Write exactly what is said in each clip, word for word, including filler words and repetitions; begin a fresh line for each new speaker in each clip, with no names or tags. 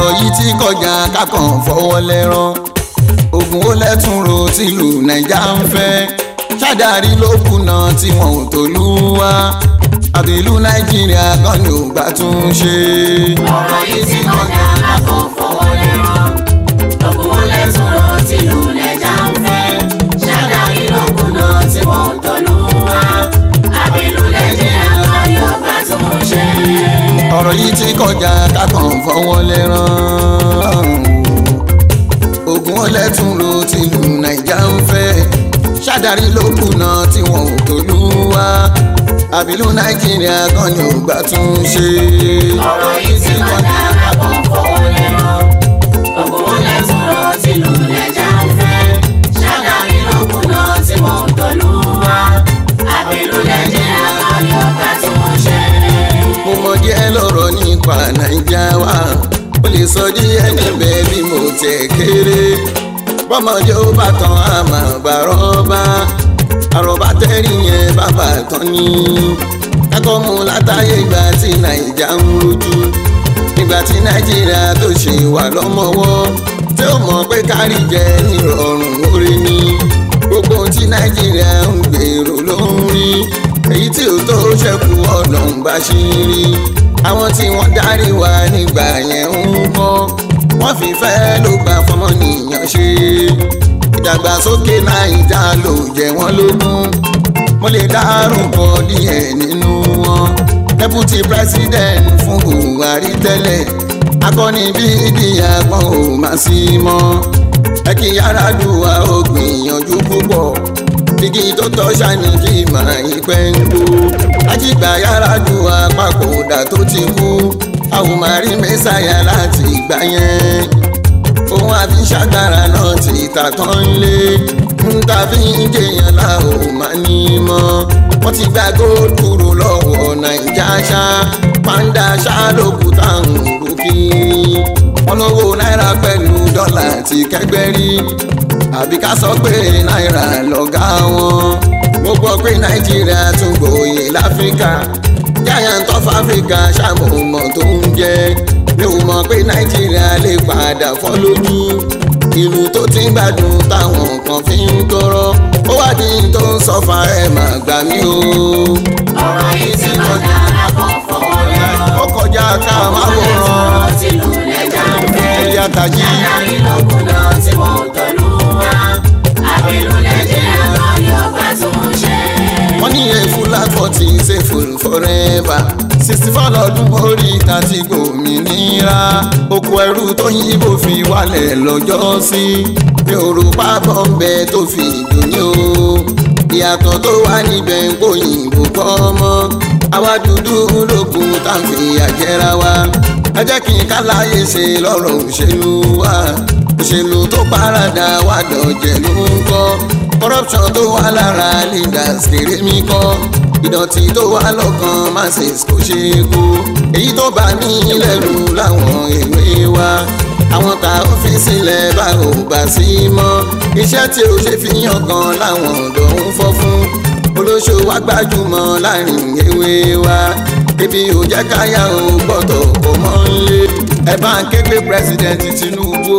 ọ̀rọ̀ yìí ti kọjá kákan fọwọ́ lẹ́rán ogun ó lẹ́tún ro tìlú nàìjà ń fẹ́ ṣàdárí ló kùnà tí wọn ò tòlú wá àbílú nàìjíríà kan ní ògbà tún ṣe.
ọ̀rọ̀ yìí ti kọjá kákan fọwọ́ lẹ́rán ogun ó lẹ́tún ro tìlú nàìjà ń fẹ́ ṣàdárí ló kùnà tí wọn ò tòlú wá àbílú nàìjíríà kan ní ògbà tún ṣe.
ọ̀rọ̀ yìí ti kọjá kákan fọwọ́ lẹ́rán ogun ọlẹ́tún ro tìlú nàìjà ń fẹ́ ṣàdárí ló kùnà tí wọn ò tòlú wá àbílú nàìjíríà kan ní ògbà tún ṣe.
ọ̀rọ̀ yìí ti kọjá kákan fọwọ́ lẹ́rán ogun ọlẹ́tún ro tìlú nàìjà ń fẹ́ ṣàdárí ló kùnà tí wọn ò tòlú wá àbílú nàìjíríà kan ní ògbà tún ṣe.
mo mọ díẹ̀ lọ́rọ̀ nípa nàìjà wa ó lè sọ díẹ̀ níbẹ̀ bí mo tẹ̀ kéré bọ́mọdé ó bá tán àmà bàrọ́bá àròbá tẹ́rì yẹn bàbá tán ní ẹ̀kọ́ mu látàyè ìgbà tí nàìjà ń rojú ìgbà tí nàìjíríà tó ṣe wà lọ́mọ́wọ́ tí ó mọ̀ pé kárí jẹ nírọ̀rùn orí ni gbogbo tí nàìjíríà ń gbèrò ló ń rí èyí tí ó tó ṣẹ́kù ọ̀nà ń bá ṣe rí àwọn tí wọ́n darí wa nígbà yẹn ń kọ́ wọ́n fi fẹ́ ló gba fọmọnìyàn ṣe ìdàgbàsókè nàìjà ló jẹ wọ́n lógún mo lè dárúkọ díẹ̀ nínú wọn deputy president fún buhari tẹ́lẹ̀ akọni bí ìdíyà gbọ́n ò má sí mọ́ ẹ kí Yar'Adua ó gbìyànjú púpọ̀ igi tó tọ́ ṣáni kí màá yí pẹ́ ń gbó lájìgbà Yar'Adua papòdà tó ti kú àwọn máa rí mẹ́sàyà láti ìgbà yẹn òun àfi ṣàgbára náà ti tàtàn lé ń ta fi ń jẹyàn la ò máa ní mọ́ wọ́n ti gba gold kúrò lọ́wọ́ nàìjà ṣá pàǹdà ṣá lókù táwọn òrò kiri wọ́n lówó náírà pẹ̀lú dọ́là ti kẹgbẹ́ rí àbí ká sọ pé náírà lọ̀gá wọn mo gbọ́ pé nàìjíríà tún gbòòyè láfíríkà giant of Africa ṣàmùmọ̀ tó ń jẹ́ mi ò mọ̀ pé nàìjíríà lè padà fọ́ lójú ìlú tó ti ń gbádùn táwọn kan fi ń tọrọ ó wá di tó ń sọfà ẹ̀ mà gbà mí o.
ọ̀rọ̀ yìí ti kọjá kákan fọwọ́ lẹ́rán
ó kọjá ká máa wòran
tìlú nàìjà ń fẹ́
ẹ̀yà tàjí.
ṣàdárí ló kùnà tí wọn ò tòlú wá àbílú nàìjíríà kan ní ògbà tún ṣe.
wọ́n ní a full life forty is a full forever sixty four lọ́dún orí tàti gbòmìnira oko ẹrú tó yìnbó fi wálẹ̀ lọ́jọ́ sí mi ò rò pápọ̀ ń bẹ tó fi dùnní o ìyàtọ̀ tó wà níbẹ̀ ń kó yìnbó kọ́ mọ́ àwa dúdú lókun tá à ń fi àjẹra wa ẹ jẹ́ kí n káláyé ṣe lọ́rọ̀ òṣèlú wa òṣèlú tó paradà wà dọ̀jẹ̀ ló ń kọ́ corruption tó wà lára leaders kéré mi kọ́ ìdọ̀tí tó wà lọ́kàn masses kò ṣe é kó èyí tó bá ní lẹ́rù láwọn èwe wa àwọn tá a fi sílẹ̀ bá ò bá sí mọ́ iṣẹ́ tí ó ṣe fi yàn kan láwọn ọ̀dọ́ ń fọ́ fún olóṣó wa gbajúmọ̀ láàrin èwe wa ebi ò jẹ́ káyà ò gbọ́dọ̀ kò mọ́ nlé ẹ bá ń ké pé president Tinubu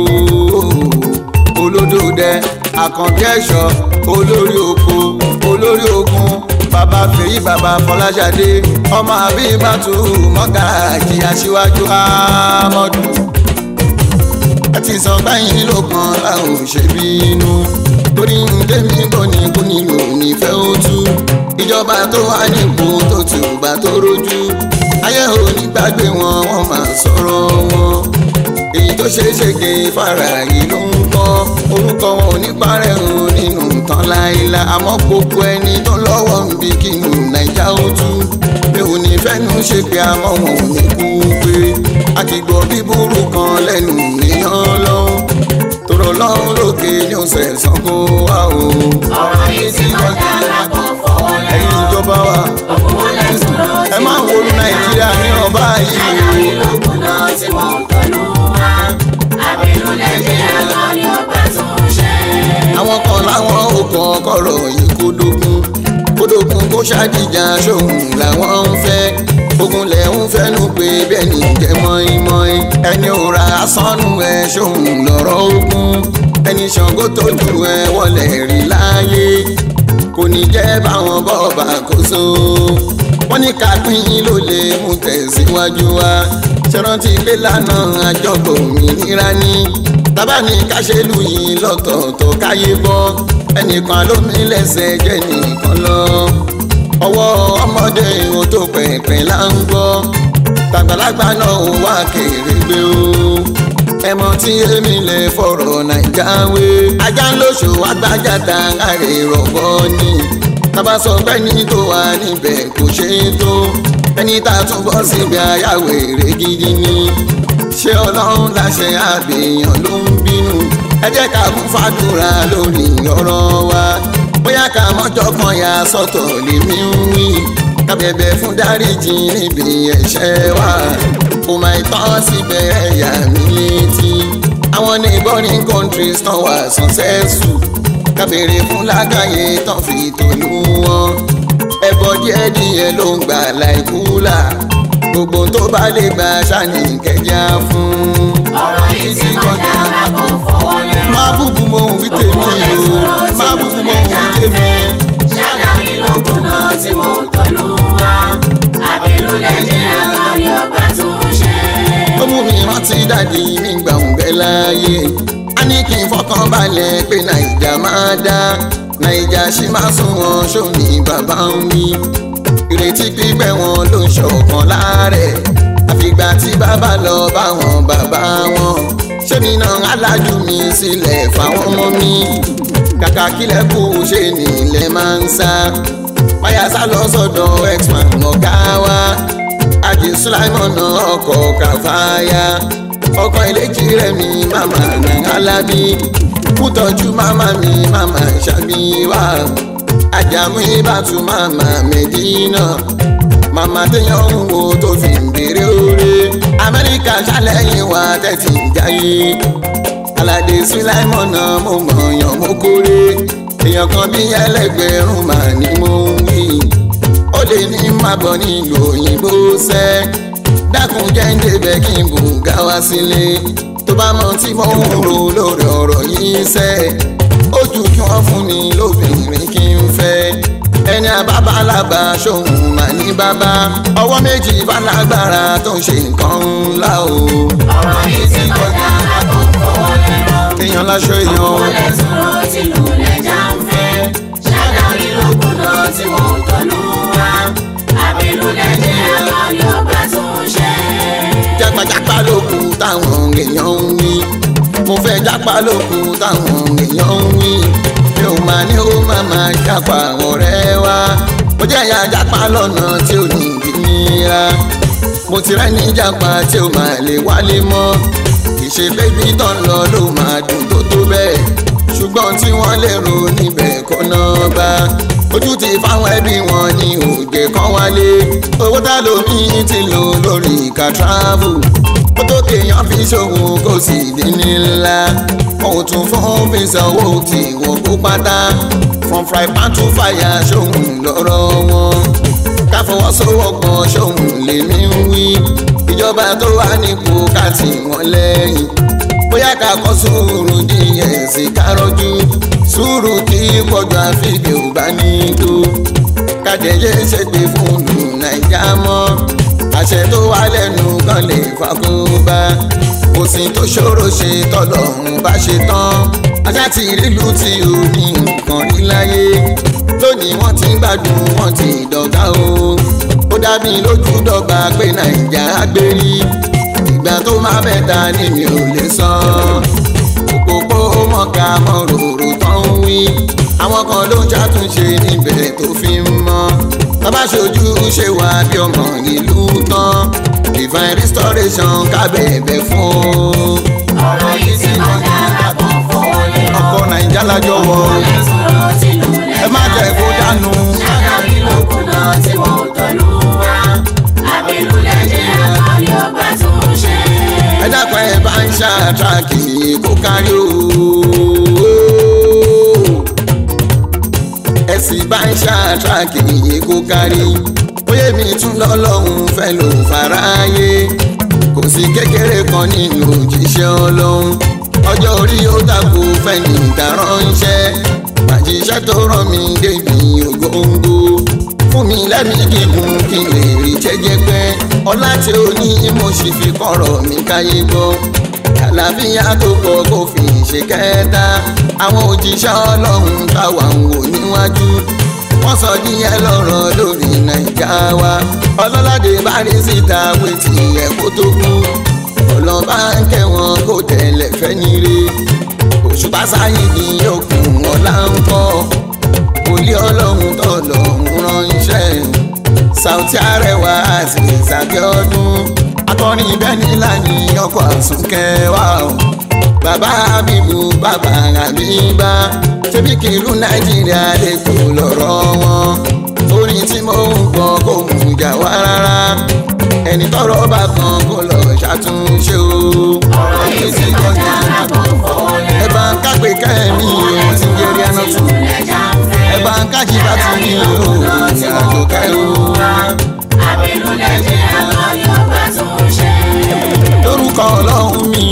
olódòdẹ àkàndé ẹ̀ṣọ́ olórí oko olórí ogun bàbá fèyí bàbá fọláṣadé ọmọ àbíbàtú mọ́gàjì aṣíwájú àmọ́dù ẹ ti sọ báyìí ló kan láwọn ò ṣe bínú torí ń tẹ́mi tó ní kú nílò nífẹ̀ẹ́ ó tú ìjọba tó wà nípò tó ti ò bá tó rojú ayé ò ní gbàgbé wọn wọn máa sọ̀rọ̀ wọn èyí tó ṣe é ṣèké fara yìí ló ń kọ́ orúkọ wọn ò ní parẹ́ o nínú tán láìla àmọ́ gbogbo ẹni tó lọ́wọ́ ń bí kínú nàìjà ó tú mi ò ní fẹ́nu ṣe pé àmọ́ wọn ò ní kú pé a ti gbọ́ bíburú kan lẹ́nu èèyàn lọ́hùn tòrò lọ́hùn lókè ní ọ̀sẹ̀ sàn kó wá o.
ọ̀rọ̀ yìí ti kọjá kákan fọwọ́ lẹ́rán
ẹ̀yin ìjọba wa ẹ máa ń wọlú nàìjíríà ní ọba yìí o.
ṣàdárí ló kùnà tí wọn ò tòlú wá àbílú nàìjíríà kan ní ògbà tún ṣe.
àwọn kan láwọn ò kàn kọ̀rọ̀ yìí kó dógún kó dógún kó ṣàdìjà ṣòun làwọn ń fẹ́ ogun lẹ̀ ń fẹ́nu pé bẹ́ẹ̀ ni jẹ́ mọ́ínmọ́ín ẹni ò ra asọ́nù ẹ̀ ṣòun lọ́rọ̀ ogun ẹni Ṣàngó tó ju ẹ wọlé rí láyé kò ní jẹ́ báwọn bọ́ọ̀bà kó so wọ́n ní ká pín ló lè mú tẹ̀síwájú wa ṣèrántí pé lánàá àjọpọ̀ òmìnira ní tábà ní káṣẹ́lù yìí lọ́tọ̀ọ̀tọ̀ káyé bọ́ ẹnìkan lómi lẹ́sẹ̀ jẹ́ nìkan lọ ọwọ́ ọmọdé ohun tó pẹ̀pẹ̀ là ń gbọ́ tàgbàlagbà náà wà kéré gbé o ẹmọ tí èmi lè fọ̀rọ̀ Naija wé ajá ń lóṣù agbájáta àrè rọ̀gbọ́ ni tábà sọ pé ní tó wà níbẹ̀ kò ṣe é tó ẹni tá a tún bọ́ síbi ayáwó èrè gidi ni ṣé Ọlọ́run láṣẹ àbèèyàn ló ń bínú ẹ jẹ́ ká kún fàdúrà lórí ọ̀rọ̀ wa bóyá ká mọ́jọ́ kan yà sọ́tọ̀ lèmi ń wí ká bẹ̀bẹ̀ fún dáríjì níbi ẹ̀ṣẹ̀ wa kò máa tán síbẹ̀ ẹ̀yà mi létí àwọn neighboring countries tán wà successful ká béèrè fún lágbàáyé tán fi tòlú wọn ẹbọ díẹ̀díẹ̀ ló ń gbà láìkúlà gbogbo tó bá lè gbà ṣáni kẹjá fún.
ọ̀rọ̀ yìí ti kọjá àpò fọwọ́ lẹ́rọ.
má bùbù mọ òun fi tèmi o má bùbù mọ òun fi tèmi.
Ṣàgámù lókun náà tí mo tọ́lú wa àbílú lẹ́jẹ̀ àwọn yóò bá tún ṣe.
ó mú mi rántí dàdí nígbà òun bẹ́ láyé a ní kí n fọkàn balẹ̀ pé Naija máa dá Naija ṣì máa sún wọn ṣó ní bàbá ń wí ìrètí pípẹ́ wọn ló ń ṣọ̀kan láàrẹ̀ àfìgbà tí bàbá lọ bá wọn bàbá wọn ṣé mi náà alájú mi sílẹ̀ fáwọn ọmọ mi kàkà kílẹ̀ kù ṣe nílẹ̀ máa ń sá payasa lọ sọ́dọ̀ x-man ọ̀gá wa Àjì Sùláìmọ̀nà ọkọ̀ Kàfáyà ọkọ̀ ìlẹ́jì rẹ̀ mi màmá ní Alábí kú tọ́jú màmá mi màmá Ṣàbíwá Àjàmú Ìbàtú màmá Mẹ́dínà màmá téèyàn ń wo tó fi ń béèrè oore Amẹ́ríkà ṣàlẹ́yìn wa tẹ̀sí jáyé Aládé Sùláìmọ̀nà mo mọ̀ọ́yàn mo kórè èèyàn kan bí ẹlẹ́gbẹ̀rún màá ní mo ń wí ó lè ní má bọ̀ nílùú òyìnbó sẹ́ dákun jẹ́ ń débẹ̀ kí n bù gá wá sílé tó bá mọ tí mo ń ro lórí ọ̀rọ̀ yìí sẹ́ ó jù kí wọ́n fún ni lóbìnrin kí n fẹ́ ẹni àbábálábà ṣòun mà ní bàbá ọwọ́ méjì bálágbára tó ń ṣe nǹkan ńlá o.
ọ̀rọ̀ yìí ti kọjá àpò fọwọ́ lẹ́rọ.
èèyàn láṣọ èèyàn o.
ọ̀pọ̀ lẹ́sùrọ̀ tìlú lẹ́jà ń fẹ́ Ṣàgámù lókun náà tí mo tọ́lú wa àbílú lẹ́jẹ̀ àwọn yóò bá tún ṣe.
jápájápá lókù táwọn èèyàn ń wí mo fẹ́ jápá lókù táwọn èèyàn ń wí mi ò máa ní ó máa máa jápa àwọn ọ̀rẹ́ wa mo jẹ́ ìyá jápa lọ́nà tí ò ní ìdí nira mo ti rẹ́ ní jápa tí ò máa lè wálé mọ́ kì í ṣe pé bí tán lọ ló máa dùn tó tó bẹ́ẹ̀ ṣùgbọ́n tí wọ́n lérò níbẹ̀ kọ́ náà bá ojú ti fáwọn ẹbí wọn ní òde kan wálé owó tá lómi ti lò lórí ìka travel ó tó kéèyàn fi ṣòwò kó sì dín ní ńlá òun tún fún fi sanwó tí wọ́n kó pátá from fry pan to fire ṣòun lọ́rọ̀ wọn ká fọwọ́sowọ́pọ̀ ṣòun lèmi ń wí ìjọba tó wà nípò ká tì wọ́n lẹ́yìn bóyá ká kọ́ sùúrù díẹ̀ sí kárọ́jú sùúrù kí pọ̀jù àfihàn ò bá ní tó kàdéyé ṣègbè fún lù Naija mọ́ àṣẹ tó wà lẹ́nu kan lè fàkóbá kò sí tó ṣòro ṣe tọ́lọ́run bá ṣe tán ajá ti rílu tí ò ní nǹkan rí láyé lónìí wọ́n ti ń gbádùn wọ́n ti dọ̀gá o ó dá mi lójú dọ́gba pé Naija gbérí ìgbà tó máa bẹ̀ta ni mi ò lè sọ òpópó mọ̀ká mọ̀ròrò tán ń wí àwọn kan ló ń ṣàtúnṣe níbẹ̀ tó fi ń mọ́ bàbá ṣojú ṣe wà bí ọmọ ìlú tán divine restoration ká bẹ̀bẹ̀ fún.
ọ̀rọ̀ yìí ti kọjá àpò fọwọ́ lẹ́rọ.
ọkọ Naija lájọ wọ ẹ má jẹ́ kó dànù.
Ṣàgámù lókun náà tí mo tọ́lú wa àbílú lẹ́jẹ̀ àwọn yóò bá tún ṣe.
ẹ dákun ẹ bá ń ṣàtàkì kó kárí o ẹ sì bá ń ṣàtàkì kó kárí oyè ọmọdé mi tún lọ́lọ́run fẹ́ lò fàráyé kò sí kékeré kan nínú òjíṣẹ́ ọlọ́run ọjọ́ orí ó dàgbò fẹ́ni ìdáránṣẹ́ màjíṣẹ́ tó rán mi débi ògóńgó fún mi lẹ́mìí gígùn kí n lè rí jẹ́jẹ́ pẹ́ ọlá tí ó ní mo sì fi kọ̀rọ̀ mi káyé gbọ́ àlàáfíà tó pọ̀ kó fi ṣe kẹta àwọn òjíṣẹ́ ọlọ́run táwa ń wò níwájú wọ́n sọ díẹ̀ lọ́rọ̀ lórí nàìjà wa ọlọ́ládé bá rí síta wetí ẹ̀kọ́ tó kú ọlọ́ba ń kẹ́wọ̀n kó tẹ̀lé fẹ́ nílé òṣùpá sáyìn ní òkun ọ̀la ń kọ́ wòlíì ọlọ́run tọ̀lọ́run ránṣẹ́ Saoty Arẹwà àti ìsàkẹ́ ọdún akọrin bẹ́ni láyé ọkọ̀ àsùnkẹ́ wa bàbá Habibu bàbá Habiba ṣebí kìlú Nàìjíríà lè kó lọ́rọ̀ wọn orin tí mo ń gbọ́ kò mú ìjà wá rárá ẹni tọ́rọ̀ bá kan kó lọ ṣàtúnṣe o.
ọ̀rọ̀ yìí ti kọjá lápò fọwọ́lẹ́.
ẹ bá ń kápẹ́ kẹ́mi o ti ń jẹ́rí ẹná tù. ẹ bá ń kájí bá ti ní o ní àjò kẹ́rù.
àbínú Nàìjíríà kan yóò bá tún ṣe.
lórúkọ ọlọ́run mi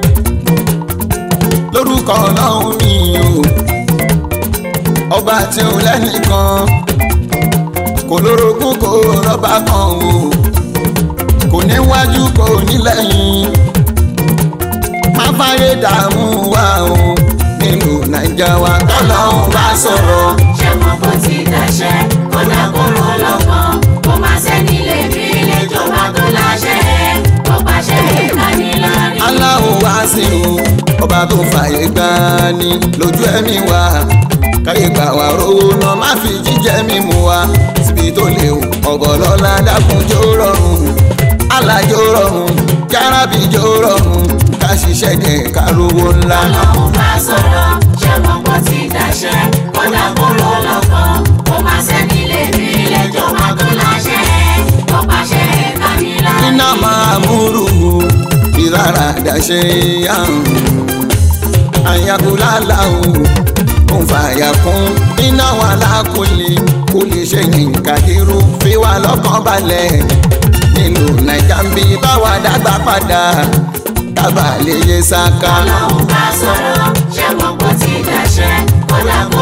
lórúkọ ọlọ́run mi o ọba tí ò lẹ́nìkan kò lórogún kò rọ́bà kan o kò níwájú kò nílẹ̀yìn má fáyé dààmú wa o nínú Nàìjà wa tọ́lọ́run bá sọ̀rọ̀.
ṣé mo kò ti dàṣẹ kódà kóró lọ́kàn kó má sẹ́ni lè fi ilé ìjọba tó láṣẹ kó pàṣẹ ìkànnìlọ́rí.
Allahu wasi'u ọba tó fàyè gbà ní lójú ẹ̀mí wa káyé gbà wá rówó náà má fi jíjẹ mímu wa síbi tó léwu ọ̀gọ̀lọ́lá dákun jó rọrùn alájó rọrùn járábì jó rọrùn ká ṣiṣẹ́ jẹ ká rówó ńlá.
Ọlọ́run bá sọ̀rọ̀ ṣé mo kò ti dàṣẹ kódà kóró lọ́kàn kó má sẹ́ni lè fi ilé ìjọba tó láṣẹ kó pàṣẹ ìkànnìlọ́rí.
iná máa múrù ìrara dàṣẹ àrùn àyàkúlálà o kò fàyà kún iná wà lákòlè kò lè ṣe nǹkan irú fi wá lọ́kàn balẹ̀ nínú Nàìjà ń bí báwa dàgbà padà dábà lè yé sáká.
Ọlọ́run bá sọ̀rọ̀ ṣé mo kò ti dàṣẹ kódà kóró